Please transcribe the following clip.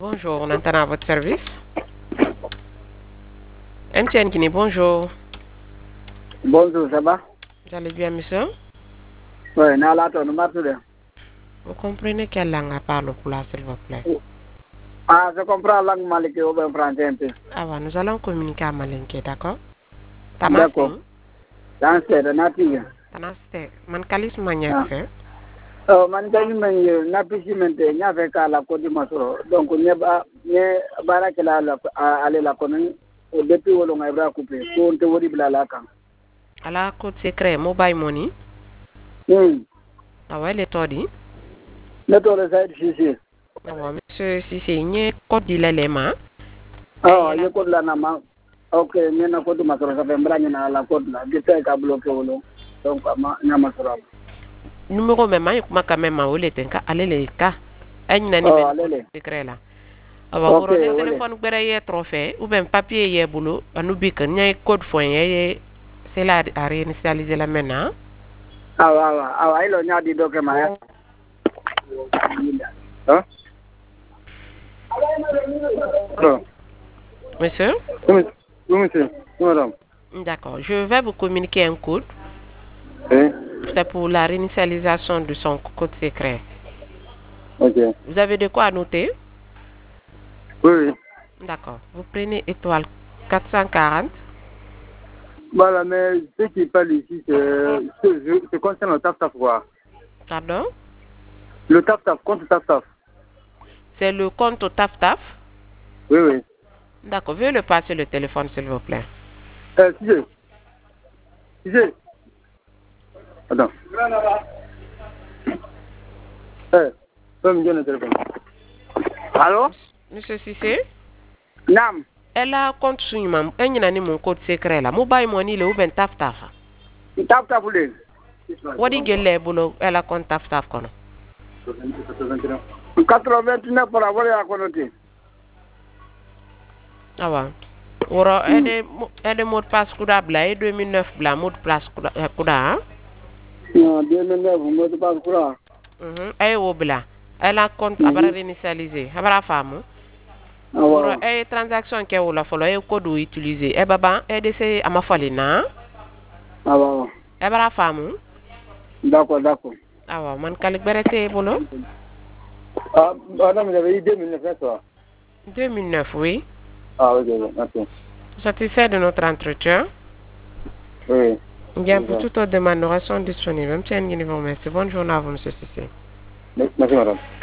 Bonjour, on entend à votre service. MTN Guinée, bonjour. Bonjour, ça va? Vous allez bien, monsieur? Oui, Nalato, nous marche. Vous comprenez quelle langue parle pour là, s'il vous plaît? Ah, je comprends la langue malike ou bien français un peu. Ah, ouais, nous allons communiquer à Malinké, d'accord? D'accord. Dans ce nati. Tanaste, man kalis manière fait. Oh, man kay men na pisi mente nya fe kala ko di masoro. Donc ne bara kala ale la kono depuis wolo ngai bra couper ko on te wori bla la kan. Alors, code secret, mobile money. Ah ouais, les todi. Ne to le side si. Ah ouais, monsieur, si c'est une code d'élément. Oh, ye code la na ma. Ok, ne na code masoro sa fe mbra na la code la. Gite ka bloqué wolo. Donc ama na masoro. Numéro même, il y a quand même un tenka, allez les cas. Un nani secret là. Alors, vous avez un téléphone qui est trophée, ou bien papier est boulot, à nous bique, il y a un code foyer, c'est là à réinitialiser la maintenant. Ah, il y a des documents. Hein? Monsieur? Oui, monsieur. Oui, madame. D'accord. Je vais vous communiquer un code. Oui. C'est pour la réinitialisation de son code secret. Ok. Vous avez de quoi noter? Oui. D'accord. Vous prenez étoile 440. Voilà, mais ce qui parle ici, c'est concernant le taf-taf, quoi. Pardon? Le taf-taf, compte taf-taf. C'est le compte au taf-taf? Oui. D'accord. Veuillez le passer le téléphone, s'il vous plaît. Cissé. Attends. Peux me donner le téléphone. Allô? Monsieur Cissé? Nam. Elle a compte sur moi. Elle n'a mon code secret là. Mobile money le ou ben taf-taf. Taf-taf, oui. Wadi gelle bulo elle a compte taf-taf kono. 89 pour avoir la connoté. Ah ouais. Woro ede mot passe kuda bla et 2009 bla mot passe kuda. Non, 2009 mot passe kuda. Ay wo bla. Elle a compte abara réinitialiser. Abara famu. Woro ay transaction ke wala folo ay code utiliser. E baba e de se amafali na. Ah ouais. Abara famu. D'accord. Ah ouais, man kalik berete bolo. Ah, madame, vous avez eu 2009, c'est ça? 2009, oui. Ah, ok, merci. Satisfait de notre entretien? Oui. Bien, pour toute autre demande, nous restons disponibles. Merci, bonne journée à vous, monsieur Cissé. Merci, madame.